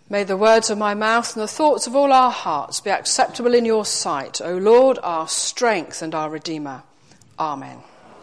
May the words of my mouth and the thoughts of all our hearts be acceptable in your sight, O Lord, our strength and our Redeemer. Amen.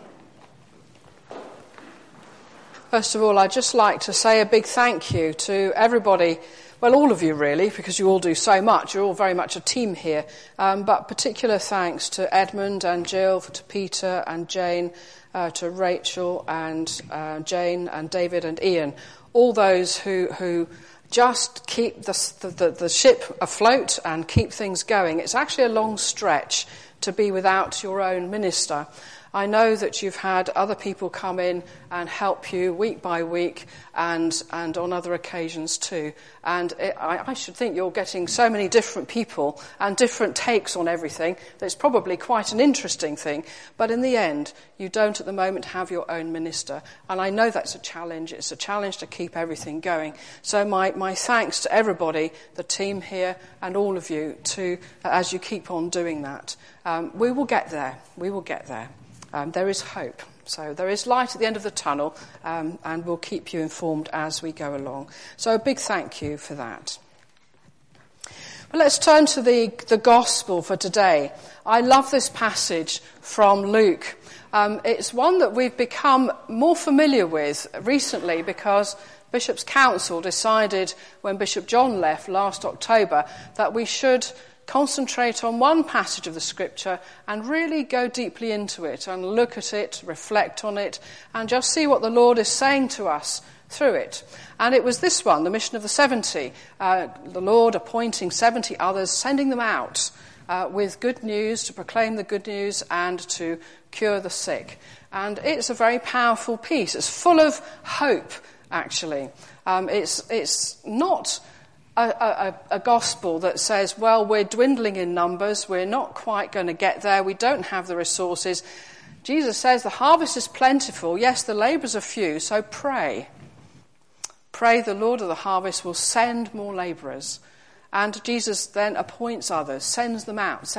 First of all, I'd just like to say a big thank you to everybody, well, all of you really, because you all do so much. You're all very much a team here. But particular thanks to Edmund and Jill, to Peter and Jane, to Rachel and Jane and David and Ian, all those who just keep the ship afloat and keep things going. It's actually a long stretch to be without your own minister. I know that you've had other people come in and help you week by week and on other occasions too. And I should think you're getting so many different people and different takes on everything that it's probably quite an interesting thing. But in the end, you don't at the moment have your own minister. And I know that's a challenge. It's a challenge to keep everything going. So my thanks to everybody, the team here and all of you, as you keep on doing that. We will get there. We will get there. There is hope. So there is light at the end of the tunnel, and we'll keep you informed as we go along. So a big thank you for that. But let's turn to the gospel for today. I love this passage from Luke. It's one that we've become more familiar with recently because Bishop's Council decided when Bishop John left last October that we should concentrate on one passage of the scripture and really go deeply into it and look at it, reflect on it, and just see what the Lord is saying to us through it. And it was this one, the mission of the 70, the Lord appointing 70 others, sending them out with good news, to proclaim the good news and to cure the sick. And it's a very powerful piece. It's full of hope, actually. It's not a gospel that says, well, we're dwindling in numbers, we're not quite going to get there, we don't have the resources. Jesus says the harvest is plentiful, yes, the labourers are few, so pray. Pray the Lord of the harvest will send more labourers. And Jesus then appoints others, sends them out.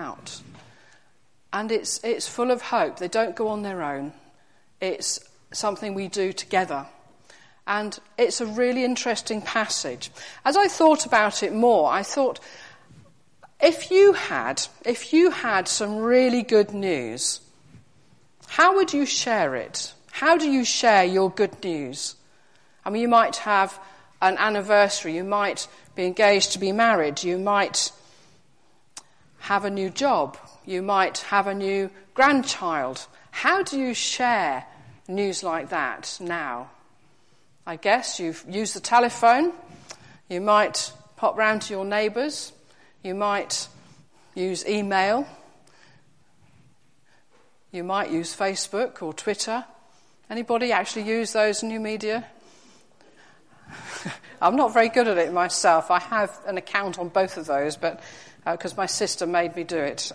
And it's full of hope. They don't go on their own. It's something we do together. And it's a really interesting passage. As I thought about it more, I thought, if you had some really good news, how would you share it? How do you share your good news? I mean, you might have an anniversary, you might be engaged to be married, you might have a new job, you might have a new grandchild. How do you share news like that now? I guess you've used the telephone, you might pop round to your neighbours, you might use email, you might use Facebook or Twitter. Anybody actually use those new media? I'm not very good at it myself. I have an account on both of those, but because my sister made me do it.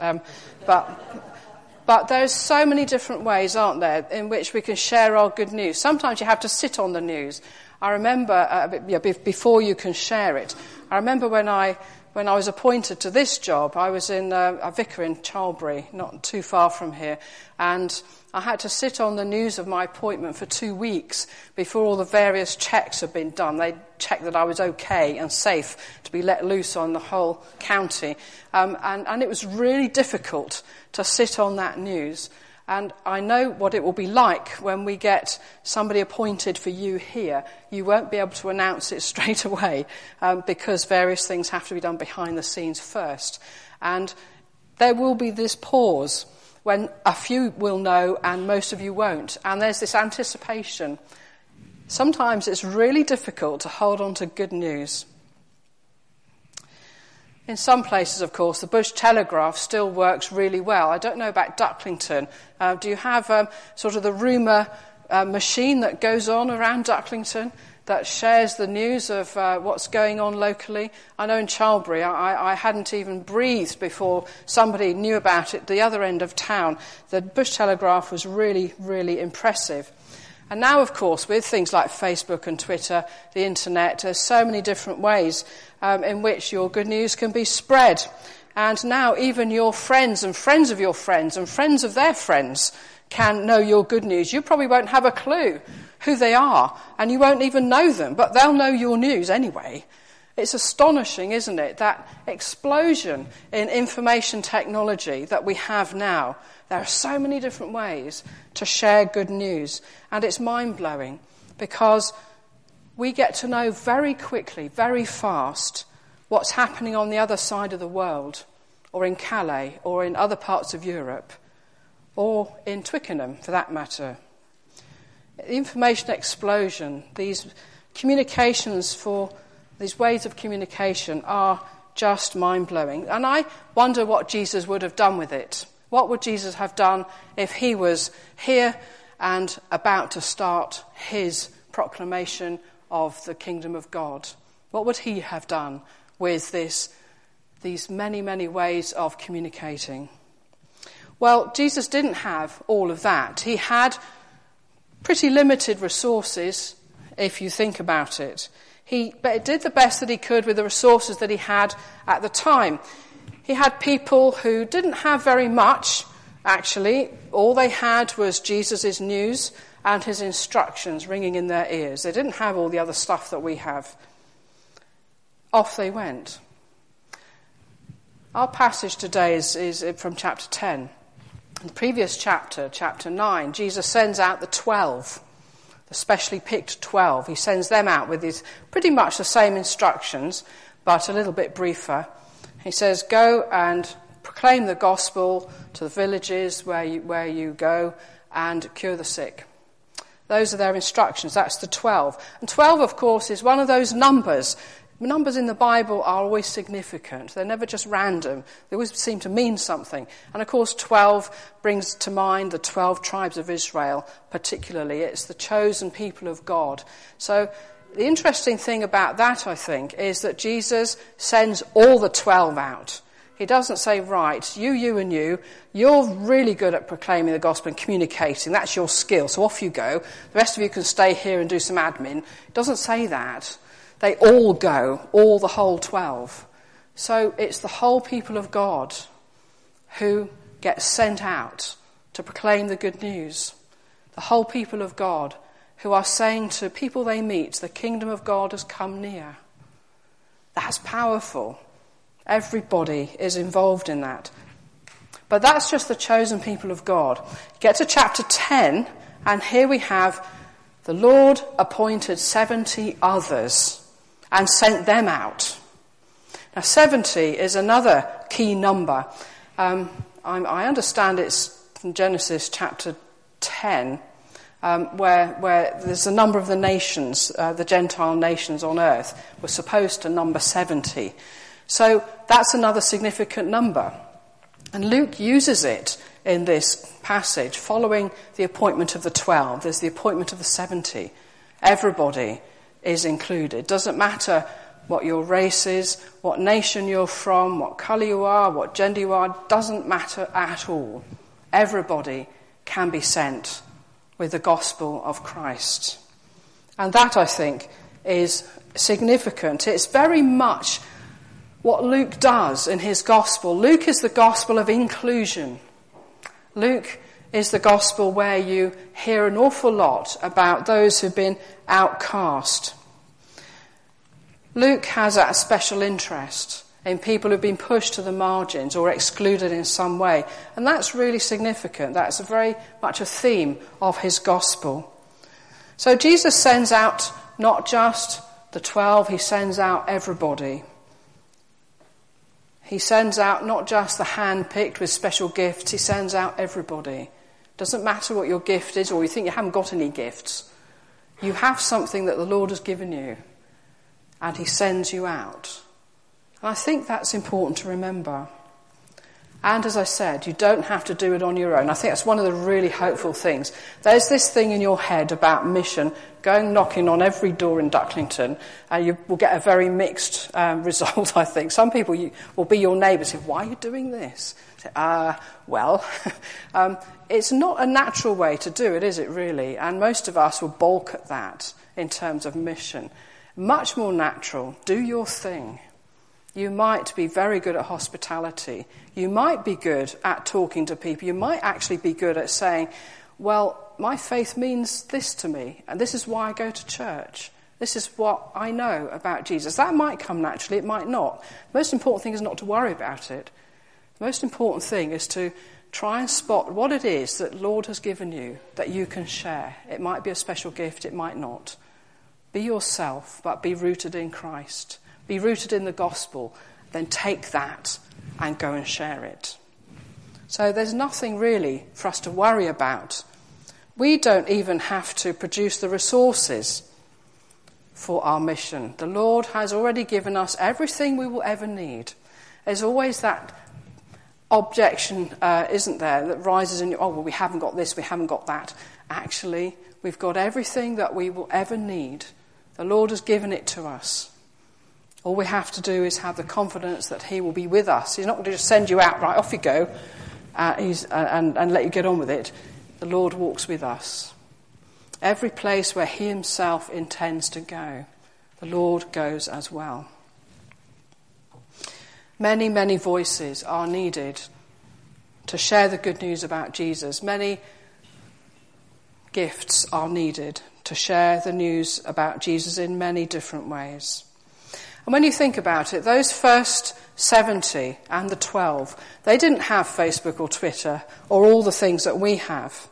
But there's so many different ways, aren't there, in which we can share our good news. Sometimes you have to sit on the news. I remember, before you can share it, I remember when I was appointed to this job, I was in a vicar in Charlbury, not too far from here, and I had to sit on the news of my appointment for 2 weeks before all the various checks had been done. They checked that I was okay and safe to be let loose on the whole county. And it was really difficult to sit on that news. And I know what it will be like when we get somebody appointed for you here. You won't be able to announce it straight away because various things have to be done behind the scenes first. And there will be this pause when a few will know and most of you won't. And there's this anticipation. Sometimes it's really difficult to hold on to good news. In some places, of course, the Bush Telegraph still works really well. I don't know about Ducklington. Do you have sort of the rumour machine that goes on around Ducklington that shares the news of what's going on locally? I know in Charlbury, I hadn't even breathed before somebody knew about it the other end of town. The Bush Telegraph was really, really impressive. And now, of course, with things like Facebook and Twitter, the internet, there's so many different ways in which your good news can be spread. And now even your friends and friends of your friends and friends of their friends can know your good news. You probably won't have a clue who they are, and you won't even know them, but they'll know your news anyway. It's astonishing, isn't it, that explosion in information technology that we have now. There are so many different ways to share good news, and it's mind-blowing because we get to know very quickly, very fast, what's happening on the other side of the world, or in Calais, or in other parts of Europe, or in Twickenham, for that matter. The information explosion, these communications for these ways of communication are just mind-blowing. And I wonder what Jesus would have done with it. What would Jesus have done if he was here and about to start his proclamation of the kingdom of God? What would he have done with these many, many ways of communicating? Well, Jesus didn't have all of that. He had pretty limited resources, if you think about it. But he did the best that he could with the resources that he had at the time. He had people who didn't have very much, actually. All they had was Jesus' news and his instructions ringing in their ears. They didn't have all the other stuff that we have. Off they went. Our passage today is from chapter 10. In the previous chapter, chapter 9, Jesus sends out the 12. The specially picked 12. He sends them out with his pretty much the same instructions, but a little bit briefer. He says, go and proclaim the gospel to the villages where you go and cure the sick. Those are their instructions. That's the 12. And 12, of course, is one of those numbers. Numbers in the Bible are always significant. They're never just random. They always seem to mean something. And of course 12 brings to mind the 12 tribes of Israel particularly. It's the chosen people of God. So the interesting thing about that, I think, is that Jesus sends all the 12 out. He doesn't say, right, you and you're really good at proclaiming the gospel and communicating. That's your skill, so off you go. The rest of you can stay here and do some admin. It doesn't say that. They all go, the whole 12. So it's the whole people of God who get sent out to proclaim the good news. The whole people of God who are saying to people they meet, the kingdom of God has come near. That's powerful. Everybody is involved in that. But that's just the chosen people of God. Get to chapter 10, and here we have the Lord appointed 70 others and sent them out. Now 70 is another key number. I understand it's from Genesis chapter 10, where there's a number of the nations, the Gentile nations on earth, were supposed to number 70. So that's another significant number. And Luke uses it in this passage, following the appointment of the 12. There's the appointment of the 70. Everybody is included. Doesn't matter what your race is, what nation you're from, what colour you are, what gender you are, doesn't matter at all. Everybody can be sent with the gospel of Christ. And that, I think, is significant. It's very much what Luke does in his gospel. Luke is the gospel of inclusion. Luke is the gospel where you hear an awful lot about those who've been outcast. Luke has a special interest in people who've been pushed to the margins or excluded in some way. And that's really significant. That's very much a theme of his gospel. So Jesus sends out not just the 12, he sends out everybody. He sends out not just the hand-picked with special gifts, he sends out everybody. Doesn't matter what your gift is, or you think you haven't got any gifts. You have something that the Lord has given you, and he sends you out. And I think that's important to remember. And as I said, you don't have to do it on your own. I think that's one of the really hopeful things. There's this thing in your head about mission, going knocking on every door in Ducklington, and you will get a very mixed result, I think. Some people will be your neighbours and say, why are you doing this? Say, it's not a natural way to do it, is it really? And most of us will balk at that in terms of mission. Much more natural, do your thing. You might be very good at hospitality. You might be good at talking to people. You might actually be good at saying, well, my faith means this to me, and this is why I go to church. This is what I know about Jesus. That might come naturally, it might not. The most important thing is not to worry about it. The most important thing is to try and spot what it is that Lord has given you that you can share. It might be a special gift, it might not. Be yourself, but be rooted in Christ. Be rooted in the gospel. Then take that and go and share it. So there's nothing really for us to worry about. We don't even have to produce the resources for our mission. The Lord has already given us everything we will ever need. There's always that objection, isn't there, that rises in you, oh, well, we haven't got this, we haven't got that. Actually, we've got everything that we will ever need. The Lord has given it to us. All we have to do is have the confidence that he will be with us. He's not going to just send you out, right, off you go, and let you get on with it. The Lord walks with us. Every place where he himself intends to go, the Lord goes as well. Many, many voices are needed to share the good news about Jesus. Many gifts are needed to share the news about Jesus in many different ways. And when you think about it, those first 70 and the 12, they didn't have Facebook or Twitter or all the things that we have.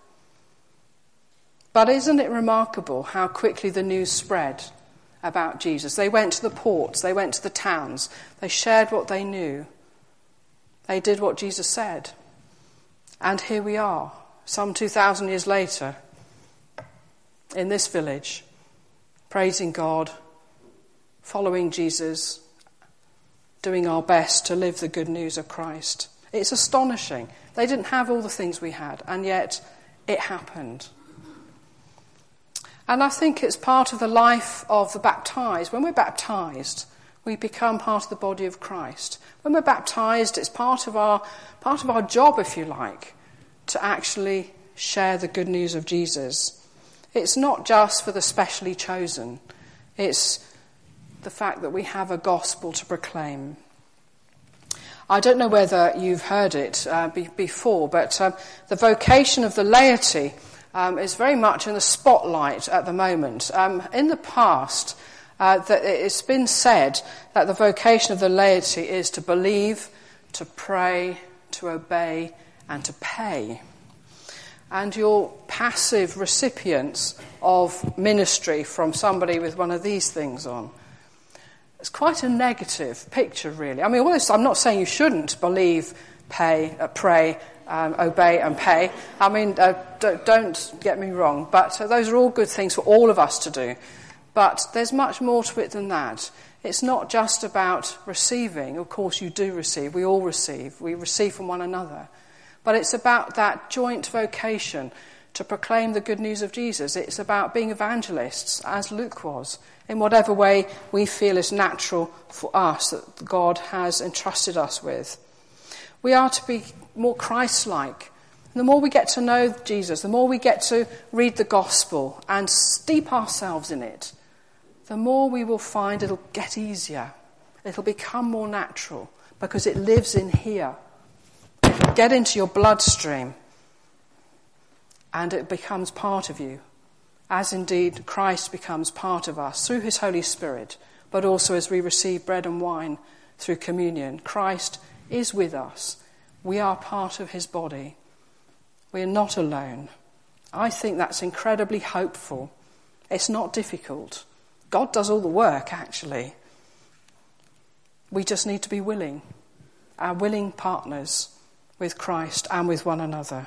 But isn't it remarkable how quickly the news spread about Jesus? They went to the ports, they went to the towns, they shared what they knew. They did what Jesus said. And here we are, some 2,000 years later, in this village, praising God, following Jesus, doing our best to live the good news of Christ. It's astonishing. They didn't have all the things we had, and yet it happened. And I think it's part of the life of the baptized. When we're baptized, we become part of the body of Christ. When we're baptized, it's part of our job, if you like, to actually share the good news of Jesus. It's not just for the specially chosen. It's the fact that we have a gospel to proclaim. I don't know whether you've heard it before, but the vocation of the laity is very much in the spotlight at the moment. In the past, that it's been said that the vocation of the laity is to believe, to pray, to obey, and to pay. And you're passive recipients of ministry from somebody with one of these things on. It's quite a negative picture, really. I mean, I'm not saying you shouldn't believe, pray, obey and pay. I mean, don't get me wrong, but those are all good things for all of us to do. But there's much more to it than that. It's not just about receiving. Of course, you do receive. We all receive. We receive from one another. But it's about that joint vocation to proclaim the good news of Jesus. It's about being evangelists, as Luke was, in whatever way we feel is natural for us, that God has entrusted us with. We are to be more Christ-like. The more we get to know Jesus, the more we get to read the gospel and steep ourselves in it, the more we will find it'll get easier. It'll become more natural because it lives in here. It'll get into your bloodstream and it becomes part of you, as indeed Christ becomes part of us through his Holy Spirit, but also as we receive bread and wine through communion. Christ is with us. We are part of his body. We are not alone. I think that's incredibly hopeful. It's not difficult. God does all the work, actually. We just need to be willing, our willing partners with Christ and with one another.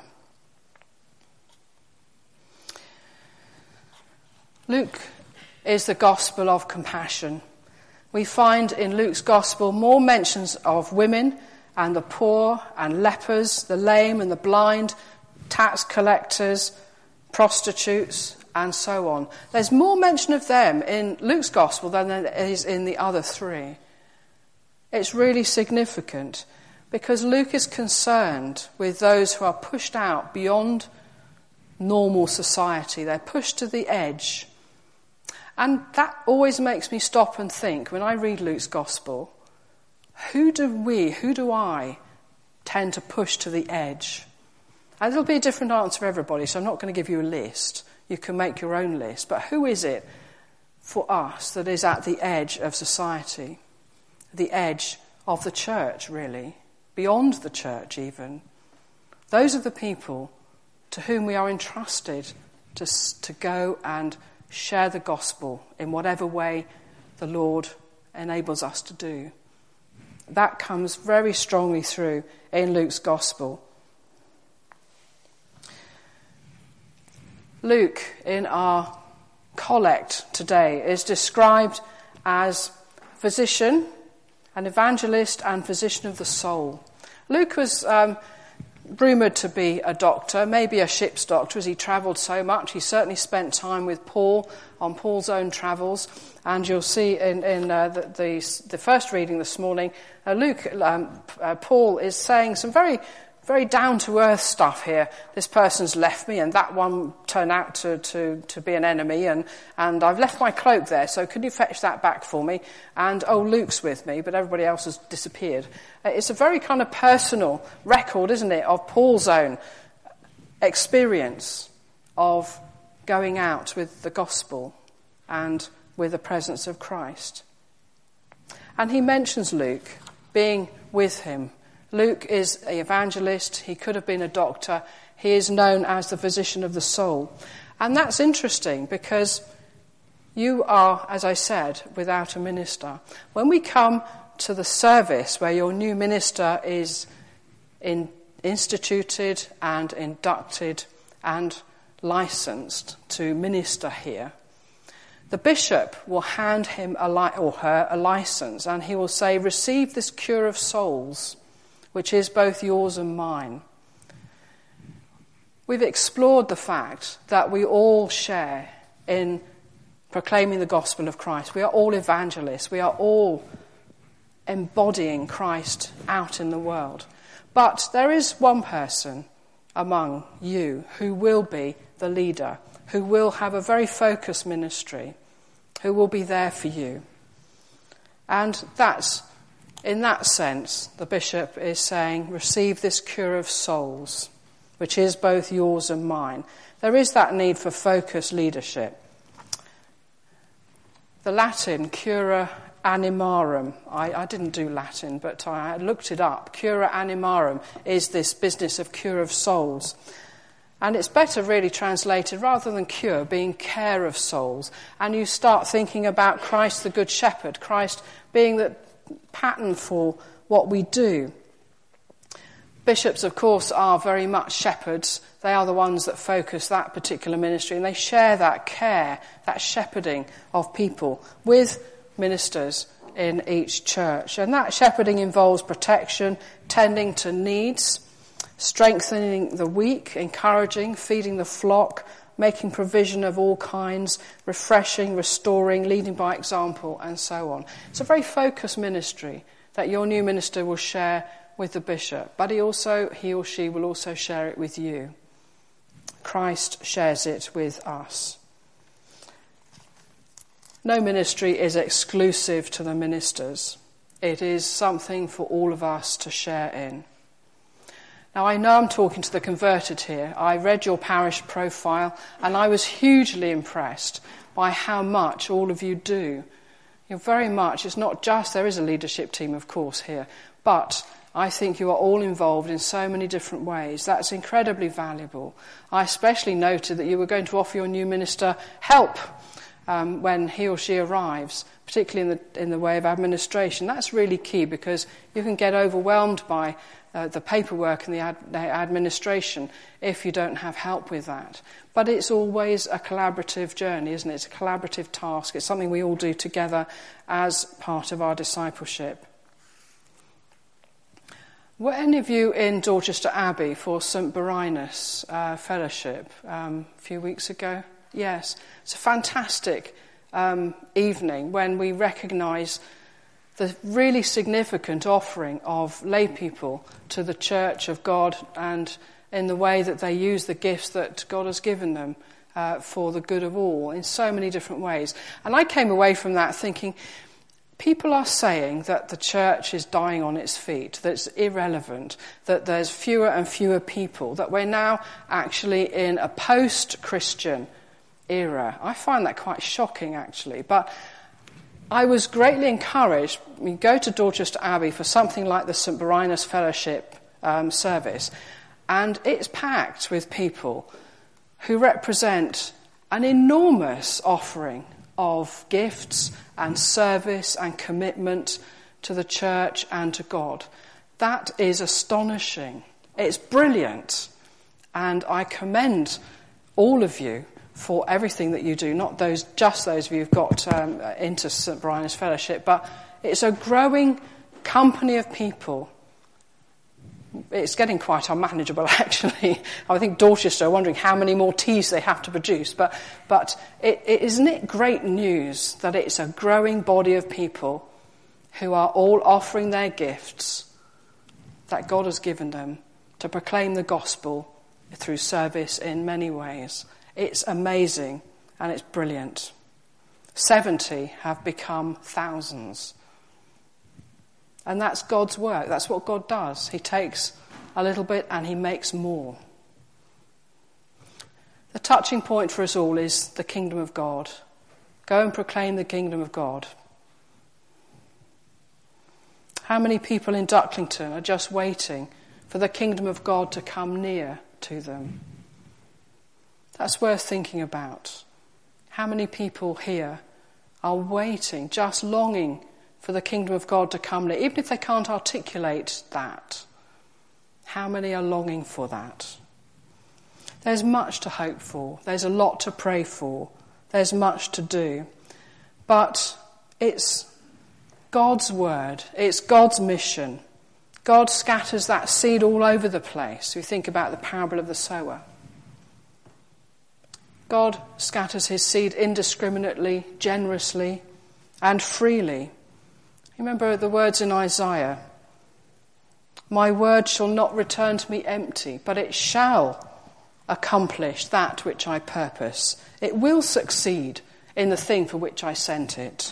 Luke is the gospel of compassion. We find in Luke's gospel more mentions of women and the poor and lepers, the lame and the blind, tax collectors, prostitutes, and so on. There's more mention of them in Luke's gospel than there is in the other three. It's really significant because Luke is concerned with those who are pushed out beyond normal society. They're pushed to the edge. And that always makes me stop and think, when I read Luke's gospel, who do I tend to push to the edge? And it'll be a different answer for everybody, so I'm not going to give you a list. You can make your own list. But who is it for us that is at the edge of society, the edge of the church, really, beyond the church even. Those are the people to whom we are entrusted to go and share the gospel in whatever way the Lord enables us to do. That comes very strongly through in Luke's gospel. Luke, in our collect today, is described as physician, an evangelist and physician of the soul. Luke was rumoured to be a doctor, maybe a ship's doctor, as he travelled so much. He certainly spent time with Paul on Paul's own travels. And you'll see in the first reading this morning, Paul is saying some very, very down-to-earth stuff here. This person's left me, and that one turned out to be an enemy, and I've left my cloak there, so could you fetch that back for me? And, Luke's with me, but everybody else has disappeared. It's a very kind of personal record, isn't it, of Paul's own experience of going out with the gospel and with the presence of Christ. And he mentions Luke being with him. Luke is an evangelist. He could have been a doctor. He is known as the physician of the soul. And that's interesting because you are, as I said, without a minister. When we come to the service where your new minister is instituted and inducted and licensed to minister here, the bishop will hand him or her a license, and he will say, "Receive this cure of souls, which is both yours and mine." We've explored the fact that we all share in proclaiming the gospel of Christ. We are all evangelists. We are all embodying Christ out in the world. But there is one person among you who will be the leader, who will have a very focused ministry, who will be there for you. And that's, in that sense, the bishop is saying, receive this cure of souls, which is both yours and mine. There is that need for focused leadership. The Latin, cura animarum, I didn't do Latin, but I looked it up. Cura animarum is this business of cure of souls. And it's better really translated, rather than cure, being care of souls. And you start thinking about Christ the Good Shepherd, Christ being the pattern for what we do. Bishops, of course, are very much shepherds. They are the ones that focus that particular ministry, and they share that care, that shepherding of people with ministers in each church. And that shepherding involves protection, tending to needs, strengthening the weak, encouraging, feeding the flock, making provision of all kinds, refreshing, restoring, leading by example, and so on. It's a very focused ministry that your new minister will share with the bishop, but he or she will also share it with you. Christ shares it with us. No ministry is exclusive to the ministers. It is something for all of us to share in. Now, I know I'm talking to the converted here. I read your parish profile, and I was hugely impressed by how much all of you do. You're very much, it's not just, there is a leadership team, of course, here, but I think you are all involved in so many different ways. That's incredibly valuable. I especially noted that you were going to offer your new minister help when he or she arrives, particularly in the way of administration. That's really key, because you can get overwhelmed by the paperwork and the administration if you don't have help with that. But it's always a collaborative journey, isn't it? It's a collaborative task. It's something we all do together as part of our discipleship. Were any of you in Dorchester Abbey for St. Birinus Fellowship a few weeks ago? Yes. It's a fantastic evening when we recognise the really significant offering of lay people to the Church of God, and in the way that they use the gifts that God has given them for the good of all in so many different ways. And I came away from that thinking, people are saying that the church is dying on its feet, that it's irrelevant, that there's fewer and fewer people, that we're now actually in a post-Christian era. I find that quite shocking, actually. But I was greatly encouraged. We go to Dorchester Abbey for something like the St. Birinus Fellowship service, and it's packed with people who represent an enormous offering of gifts and service and commitment to the church and to God. That is astonishing. It's brilliant. And I commend all of you for everything that you do, not just those of you who've got into St. Birinus Fellowship, but it's a growing company of people. It's getting quite unmanageable, actually. I think Dorchester are wondering how many more teas they have to produce. But isn't it great news that it's a growing body of people who are all offering their gifts that God has given them to proclaim the gospel through service in many ways. It's amazing and it's brilliant. 70 have become thousands. And that's God's work. That's what God does. He takes a little bit and he makes more. The touching point for us all is the kingdom of God. Go and proclaim the kingdom of God. How many people in Ducklington are just waiting for the kingdom of God to come near to them? That's worth thinking about. How many people here are waiting, just longing for the kingdom of God to come near, even if they can't articulate that? How many are longing for that? There's much to hope for. There's a lot to pray for. There's much to do. But it's God's word. It's God's mission. God scatters that seed all over the place. We think about the parable of the sower. God scatters his seed indiscriminately, generously, and freely. Remember the words in Isaiah. My word shall not return to me empty, but it shall accomplish that which I purpose. It will succeed in the thing for which I sent it.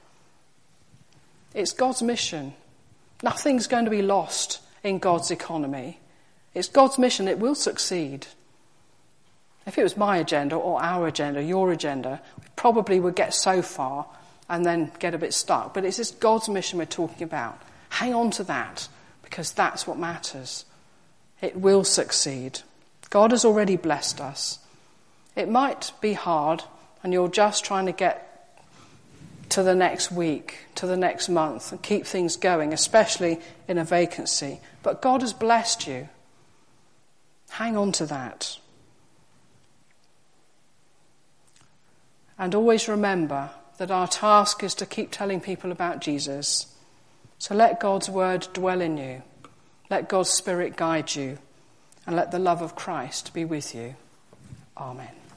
It's God's mission. Nothing's going to be lost in God's economy. It's God's mission. It will succeed. If it was my agenda or our agenda, your agenda, we probably would get so far and then get a bit stuck. But it's just God's mission we're talking about. Hang on to that, because that's what matters. It will succeed. God has already blessed us. It might be hard, and you're just trying to get to the next week, to the next month, and keep things going, especially in a vacancy. But God has blessed you. Hang on to that. And always remember that our task is to keep telling people about Jesus. So let God's word dwell in you. Let God's Spirit guide you. And let the love of Christ be with you. Amen.